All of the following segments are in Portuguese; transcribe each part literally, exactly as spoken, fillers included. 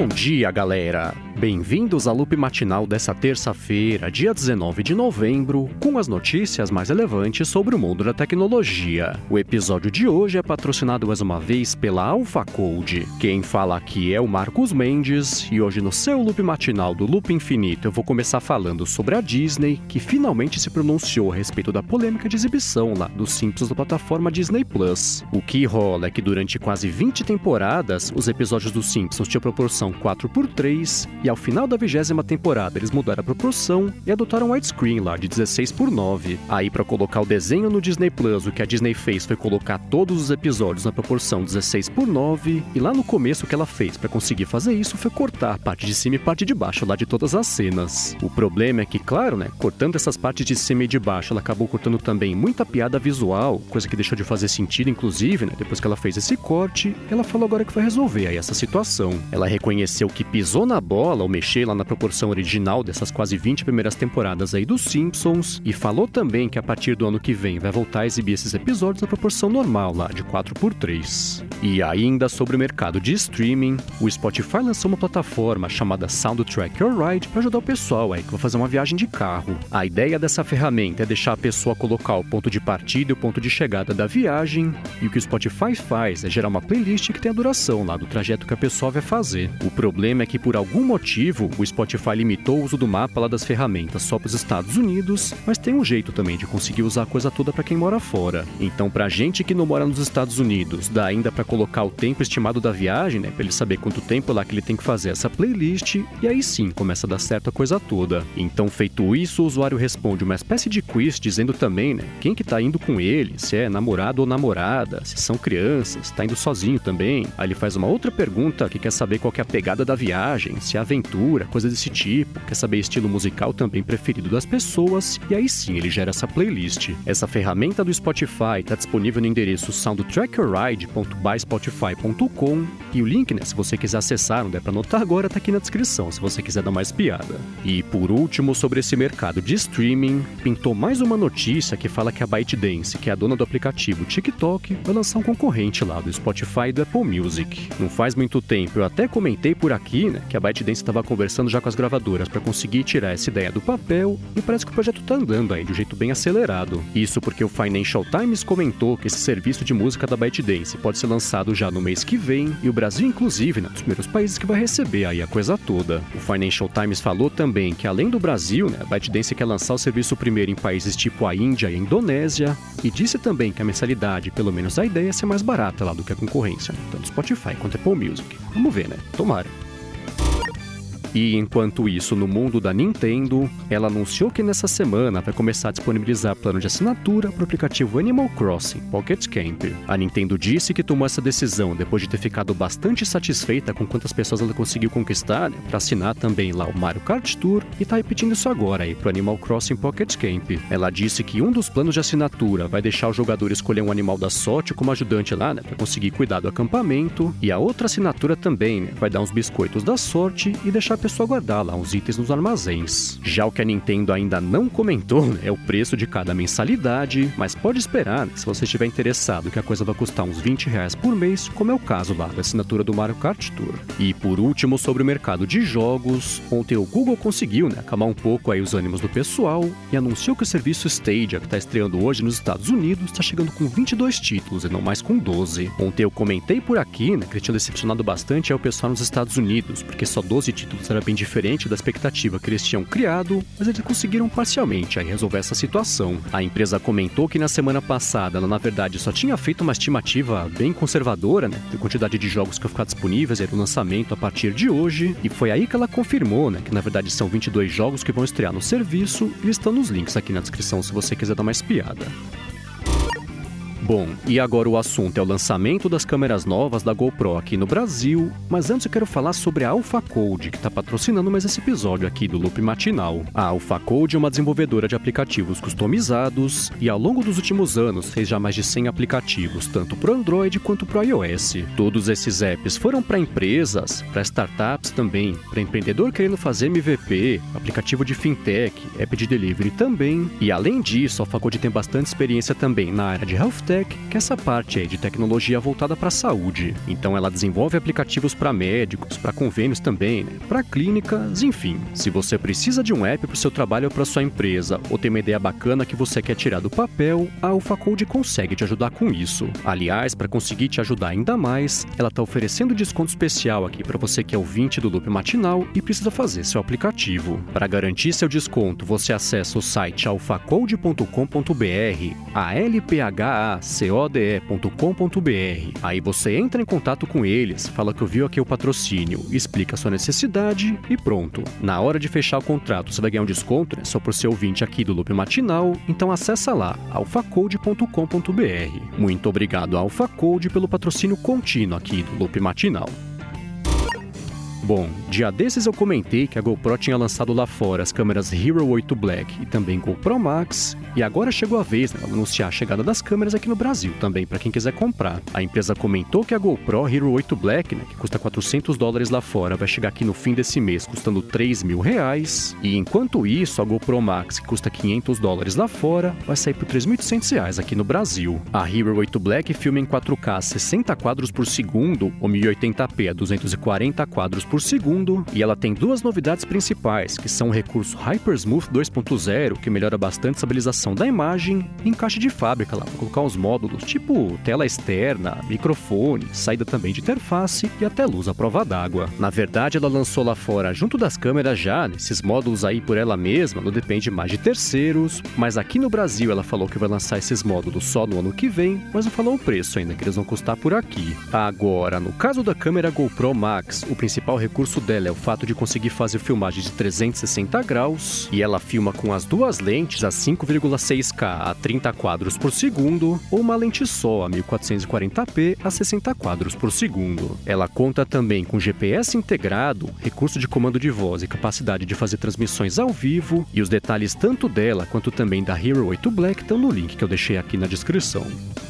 Bom dia, galera! Bem-vindos ao Loop Matinal dessa terça-feira, dia dezenove de novembro, com as notícias mais relevantes sobre o mundo da tecnologia. O episódio de hoje é patrocinado mais uma vez pela AlphaCode. Quem fala aqui é o Marcos Mendes, e hoje no seu Loop Matinal do Loop Infinito eu vou começar falando sobre a Disney, que finalmente se pronunciou a respeito da polêmica de exibição lá dos Simpsons da plataforma Disney Plus. O que rola é que durante quase vinte temporadas, os episódios dos Simpsons tinham proporção quatro por três, e ao final da vigésima temporada eles mudaram a proporção e adotaram widescreen lá de dezesseis por nove. Aí para colocar o desenho no Disney Plus, o que a Disney fez foi colocar todos os episódios na proporção dezesseis por nove, e lá no começo o que ela fez para conseguir fazer isso foi cortar a parte de cima e parte de baixo lá de todas as cenas. O problema é que, claro, né, cortando essas partes de cima e de baixo, ela acabou cortando também muita piada visual, coisa que deixou de fazer sentido, inclusive, né, depois que ela fez esse corte. Ela falou agora que vai resolver aí essa situação. Ela reconheceu que pisou na bola ao mexer lá na proporção original dessas quase vinte primeiras temporadas aí dos Simpsons, e falou também que a partir do ano que vem vai voltar a exibir esses episódios na proporção normal lá de quatro por três. E ainda sobre o mercado de streaming, o Spotify lançou uma plataforma chamada Soundtrack Your Ride para ajudar o pessoal aí que vai fazer uma viagem de carro. A ideia dessa ferramenta é deixar a pessoa colocar o ponto de partida e o ponto de chegada da viagem, e o que o Spotify faz é gerar uma playlist que tem a duração lá do trajeto que a pessoa vai fazer. O problema é que por algum motivo o Spotify limitou o uso do mapa lá das ferramentas só para os Estados Unidos, mas tem um jeito também de conseguir usar a coisa toda para quem mora fora. Então, pra gente que não mora nos Estados Unidos, dá ainda para colocar o tempo estimado da viagem, né, para ele saber quanto tempo lá que ele tem que fazer essa playlist, e aí sim começa a dar certo a coisa toda. Então, feito isso, o usuário responde uma espécie de quiz dizendo também, né, quem que tá indo com ele, se é namorado ou namorada, se são crianças, tá indo sozinho também. Aí ele faz uma outra pergunta que quer saber qual que é a pegada da viagem, se é aventura, coisa desse tipo, quer saber estilo musical também preferido das pessoas, e aí sim ele gera essa playlist. Essa ferramenta do Spotify está disponível no endereço soundtrack your ride ponto by spotify ponto com, e o link, né, se você quiser acessar, não der para anotar agora, tá aqui na descrição, se você quiser dar mais piada. E por último, sobre esse mercado de streaming, pintou mais uma notícia que fala que a ByteDance, que é a dona do aplicativo TikTok, vai lançar um concorrente lá do Spotify e do Apple Music. Não faz muito tempo, eu até comentei por aqui, né, que a ByteDance estava conversando já com as gravadoras para conseguir tirar essa ideia do papel, e parece que o projeto tá andando aí de um jeito bem acelerado. Isso porque o Financial Times comentou que esse serviço de música da ByteDance pode ser lançado já no mês que vem, e o Brasil, inclusive, né, dos primeiros países que vai receber aí a coisa toda. O Financial Times falou também que, além do Brasil, né, a ByteDance quer lançar o serviço primeiro em países tipo a Índia e a Indonésia, e disse também que a mensalidade, pelo menos a ideia, é ser mais barata lá do que a concorrência, né, tanto Spotify quanto Apple Music. Vamos ver, né? Tomara. E enquanto isso, no mundo da Nintendo, ela anunciou que nessa semana vai começar a disponibilizar plano de assinatura para o aplicativo Animal Crossing Pocket Camp. A Nintendo disse que tomou essa decisão depois de ter ficado bastante satisfeita com quantas pessoas ela conseguiu conquistar, né, para assinar também lá o Mario Kart Tour, e tá repetindo isso agora aí pro Animal Crossing Pocket Camp. Ela disse que um dos planos de assinatura vai deixar o jogador escolher um animal da sorte como ajudante lá, né, para conseguir cuidar do acampamento, e a outra assinatura também, né, vai dar uns biscoitos da sorte e deixar a pessoa guardar lá uns itens nos armazéns. Já o que a Nintendo ainda não comentou, né, é o preço de cada mensalidade, mas pode esperar, né, se você estiver interessado, que a coisa vai custar uns vinte reais por mês, como é o caso lá da assinatura do Mario Kart Tour. E por último, sobre o mercado de jogos, ontem o Google conseguiu, né, acalmar um pouco aí os ânimos do pessoal e anunciou que o serviço Stadia, que está estreando hoje nos Estados Unidos, está chegando com vinte e dois títulos e não mais com doze. Ontem eu comentei por aqui, né, que tinha decepcionado bastante aí o pessoal nos Estados Unidos, porque só doze títulos era bem diferente da expectativa que eles tinham criado, mas eles conseguiram parcialmente aí resolver essa situação. A empresa comentou que na semana passada ela na verdade só tinha feito uma estimativa bem conservadora, né, de quantidade de jogos que iam ficar disponíveis aí no lançamento a partir de hoje, e foi aí que ela confirmou, né, que na verdade são vinte e dois jogos que vão estrear no serviço, e estão nos links aqui na descrição se você quiser dar mais piada. Bom, e agora o assunto é o lançamento das câmeras novas da GoPro aqui no Brasil, mas antes eu quero falar sobre a AlphaCode, que está patrocinando mais esse episódio aqui do Loop Matinal. A AlphaCode é uma desenvolvedora de aplicativos customizados e ao longo dos últimos anos fez já mais de cem aplicativos, tanto para o Android quanto para o iOS. Todos esses apps foram para empresas, para startups também, para empreendedor querendo fazer M V P, aplicativo de fintech, app de delivery também, e além disso, a AlphaCode tem bastante experiência também na área de health tech MedTech, que é essa parte aí de tecnologia voltada para a saúde. Então ela desenvolve aplicativos para médicos, para convênios também, né? Para clínicas, enfim. Se você precisa de um app para o seu trabalho ou para sua empresa, ou tem uma ideia bacana que você quer tirar do papel, a AlphaCode consegue te ajudar com isso. Aliás, para conseguir te ajudar ainda mais, ela está oferecendo desconto especial aqui para você que é ouvinte do Loop Matinal e precisa fazer seu aplicativo. Para garantir seu desconto, você acessa o site alphacode ponto com ponto b r, a l p h a c o d e ponto com ponto b r. Aí você entra em contato com eles, fala que ouviu aqui o patrocínio, explica a sua necessidade e pronto. Na hora de fechar o contrato, você vai ganhar um desconto, né, só por ser ouvinte aqui do Loop Matinal, então acessa lá, alphacode ponto com ponto b r. Muito obrigado, AlphaCode, pelo patrocínio contínuo aqui do Loop Matinal. Bom, dia desses eu comentei que a GoPro tinha lançado lá fora as câmeras Hero oito Black e também GoPro Max, e agora chegou a vez, né, de anunciar a chegada das câmeras aqui no Brasil também, para quem quiser comprar. A empresa comentou que a GoPro Hero oito Black, né, que custa quatrocentos dólares lá fora, vai chegar aqui no fim desse mês custando três mil reais, e enquanto isso, a GoPro Max, que custa quinhentos dólares lá fora, vai sair por três mil e oitocentos reais aqui no Brasil. A Hero oito Black filma em quatro K sessenta quadros por segundo, ou mil e oitenta p a duzentos e quarenta quadros por segundo, e ela tem duas novidades principais, que são o recurso HyperSmooth dois ponto zero, que melhora bastante a estabilização da imagem, e encaixe de fábrica lá, para colocar os módulos, tipo tela externa, microfone, saída também de interface e até luz à prova d'água. Na verdade, ela lançou lá fora, junto das câmeras já, nesses módulos aí por ela mesma, não depende mais de terceiros, mas aqui no Brasil ela falou que vai lançar esses módulos só no ano que vem, mas não falou o preço ainda, que eles vão custar por aqui. Agora, no caso da câmera GoPro Max, o principal recurso dela é o fato de conseguir fazer filmagem de trezentos e sessenta graus, e ela filma com as duas lentes a cinco vírgula seis K a trinta quadros por segundo, ou uma lente só a mil quatrocentos e quarenta p a sessenta quadros por segundo. Ela conta também com G P S integrado, recurso de comando de voz e capacidade de fazer transmissões ao vivo, e os detalhes tanto dela quanto também da Hero oito Black estão no link que eu deixei aqui na descrição.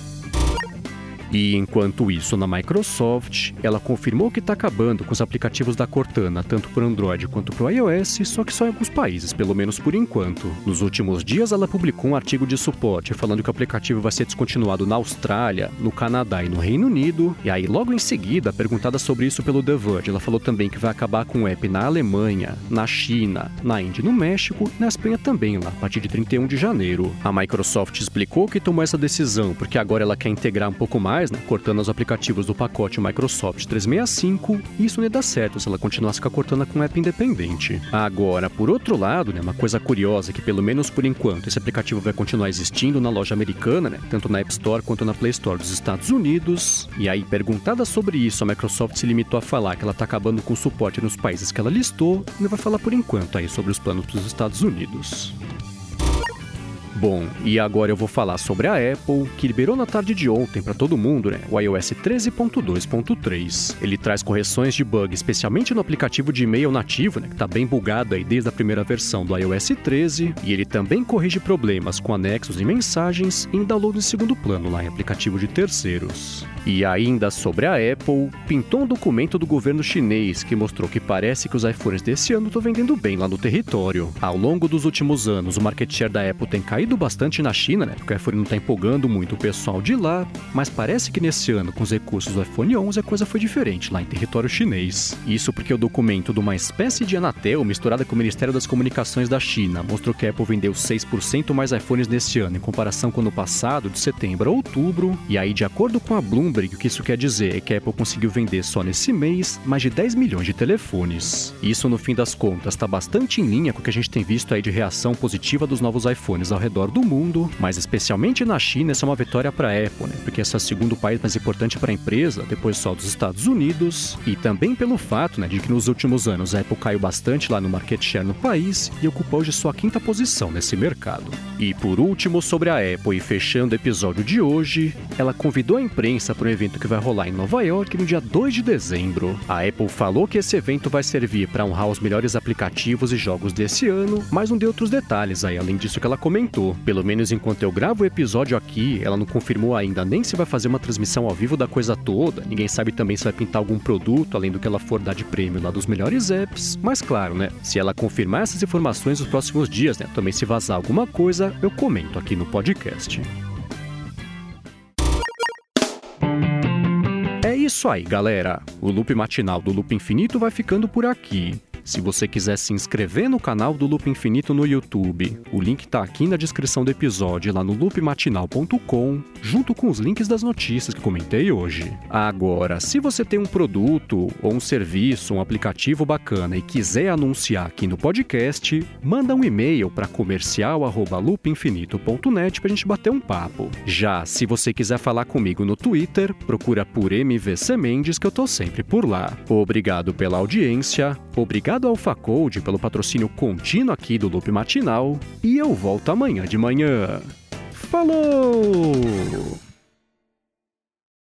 E enquanto isso, na Microsoft, ela confirmou que está acabando com os aplicativos da Cortana, tanto para Android quanto para o iOS, só que só em alguns países, pelo menos por enquanto. Nos últimos dias, ela publicou um artigo de suporte falando que o aplicativo vai ser descontinuado na Austrália, no Canadá e no Reino Unido. E aí, logo em seguida, perguntada sobre isso pelo The Verge, ela falou também que vai acabar com o app na Alemanha, na China, na Índia e no México, e na Espanha também, lá, a partir de trinta e um de janeiro. A Microsoft explicou que tomou essa decisão porque agora ela quer integrar um pouco mais, né, cortando os aplicativos do pacote Microsoft trezentos e sessenta e cinco, e isso não ia dar certo se ela continuasse com a Cortana com um app independente. Agora, por outro lado, né, uma coisa curiosa é que, pelo menos por enquanto, esse aplicativo vai continuar existindo na loja americana, né, tanto na App Store quanto na Play Store dos Estados Unidos. E aí, perguntada sobre isso, a Microsoft se limitou a falar que ela está acabando com o suporte nos países que ela listou, e não vai falar por enquanto aí sobre os planos para os Estados Unidos. Bom, e agora eu vou falar sobre a Apple, que liberou na tarde de ontem para todo mundo, né, o iOS treze ponto dois ponto três. Ele traz correções de bug, especialmente no aplicativo de e-mail nativo, né, que está bem bugado aí desde a primeira versão do iOS treze, e ele também corrige problemas com anexos e mensagens em download de segundo plano lá em aplicativo de terceiros. E ainda sobre a Apple, pintou um documento do governo chinês que mostrou que parece que os iPhones desse ano estão vendendo bem lá no território. Ao longo dos últimos anos, o market share da Apple tem caído bastante na China, né? Porque o iPhone não está empolgando muito o pessoal de lá, mas parece que nesse ano, com os recursos do iPhone onze, a coisa foi diferente lá em território chinês. Isso porque o documento de uma espécie de Anatel misturada com o Ministério das Comunicações da China mostrou que a Apple vendeu seis por cento mais iPhones nesse ano em comparação com o ano passado, de setembro a outubro, e aí, de acordo com a Bloomberg, o que isso quer dizer é que a Apple conseguiu vender só nesse mês mais de dez milhões de telefones. Isso, no fim das contas, está bastante em linha com o que a gente tem visto aí de reação positiva dos novos iPhones ao redor do mundo, mas especialmente na China, essa é uma vitória para a Apple, né? Porque esse é o segundo país mais importante para a empresa, depois só dos Estados Unidos, e também pelo fato, né, de que nos últimos anos a Apple caiu bastante lá no market share no país e ocupa hoje sua quinta posição nesse mercado. E por último, sobre a Apple, e fechando o episódio de hoje, ela convidou a imprensa para um evento que vai rolar em Nova York no dia dois de dezembro. A Apple falou que esse evento vai servir para honrar os melhores aplicativos e jogos desse ano, mas não deu outros detalhes aí, além disso que ela comentou. Pelo menos enquanto eu gravo o episódio aqui, ela não confirmou ainda nem se vai fazer uma transmissão ao vivo da coisa toda, ninguém sabe também se vai pintar algum produto, além do que ela for dar de prêmio lá dos melhores apps, mas claro, né, se ela confirmar essas informações nos próximos dias, né, também se vazar alguma coisa, eu comento aqui no podcast. isso aí, galera. O Loop Matinal do Loop Infinito vai ficando por aqui. Se você quiser se inscrever no canal do Loop Infinito no YouTube, o link tá aqui na descrição do episódio, lá no loop matinal ponto com, junto com os links das notícias que comentei hoje. Agora, se você tem um produto, ou um serviço, um aplicativo bacana e quiser anunciar aqui no podcast, manda um e-mail para comercial arroba loop infinito ponto net pra gente bater um papo. Já se você quiser falar comigo no Twitter, procura por M V C Mendes que eu tô sempre por lá. Obrigado pela audiência, obrigado Obrigado ao AlphaCode pelo patrocínio contínuo aqui do Loop Matinal e eu volto amanhã de manhã. Falou!